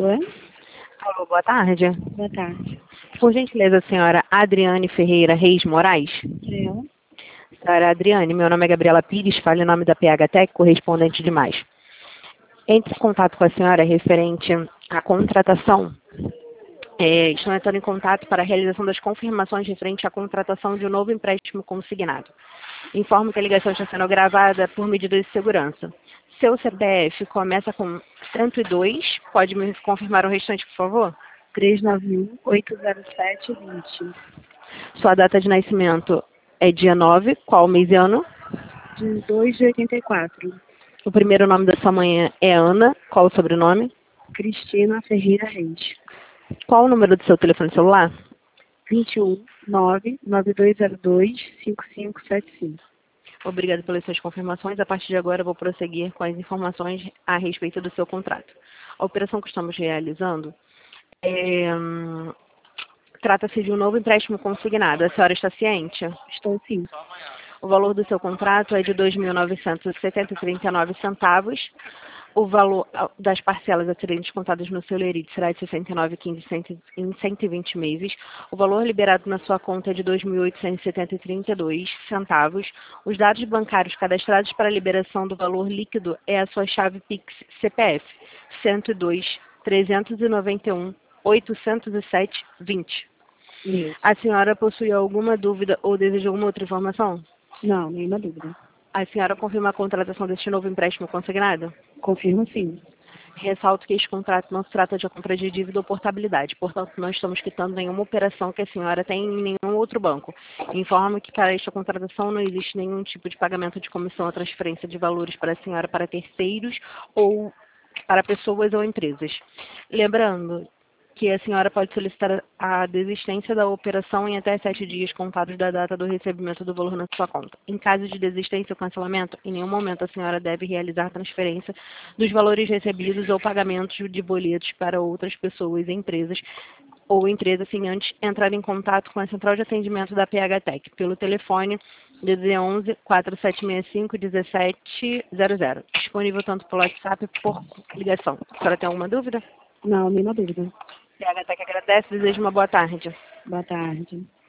Alô? Alô, boa tarde. Boa tarde. Por gentileza, senhora Adriane Ferreira Reis Moraes? Eu? Senhora Adriane, meu nome é Gabriela Pires, falo em nome da PHTEC, correspondente de mais. Entre em contato com a senhora referente à contratação. Estou entrando em contato para a realização das confirmações referente à contratação de um novo empréstimo consignado. Informo que a ligação está sendo gravada por medidas de segurança. Seu CPF começa com 102. Pode me confirmar o restante, por favor? 391-807-20. Sua data de nascimento é dia 9. Qual mês e ano? De 2 de 84. O primeiro nome da sua mãe é Ana. Qual o sobrenome? Cristina Ferreira Reis. Qual o número do seu telefone celular? 21-99202-5575. Obrigada pelas suas confirmações. A partir de agora, eu vou prosseguir com as informações a respeito do seu contrato. A operação que estamos realizando trata-se de um novo empréstimo consignado. A senhora está ciente? Estou sim. O valor do seu contrato é de R$ 2.970,39. O valor das parcelas a serem descontadas no seu lerite será de R$ 69,15 em 120 meses. O valor liberado na sua conta é de R$ 2.870,32. Os dados bancários cadastrados para a liberação do valor líquido é a sua chave Pix CPF 102-391-807-20. Isso. A senhora possui alguma dúvida ou deseja alguma outra informação? Não, nenhuma dúvida. A senhora confirma a contratação deste novo empréstimo consignado? Confirmo sim. Ressalto que este contrato não se trata de compra de dívida ou portabilidade, portanto, não estamos quitando nenhuma operação que a senhora tem em nenhum outro banco. Informo que para esta contratação não existe nenhum tipo de pagamento de comissão ou transferência de valores para a senhora para terceiros ou para pessoas ou empresas. Lembrando que a senhora pode solicitar a desistência da operação em até 7 dias contados da data do recebimento do valor na sua conta. Em caso de desistência ou cancelamento, em nenhum momento a senhora deve realizar transferência dos valores recebidos ou pagamentos de boletos para outras pessoas, empresas ou empresas sem antes entrar em contato com a central de atendimento da PHTEC pelo telefone DDD 11 4765 1700, disponível tanto pelo WhatsApp por ligação. A senhora tem alguma dúvida? Não, nenhuma dúvida. PHTEC agradece e deseja uma boa tarde. Boa tarde.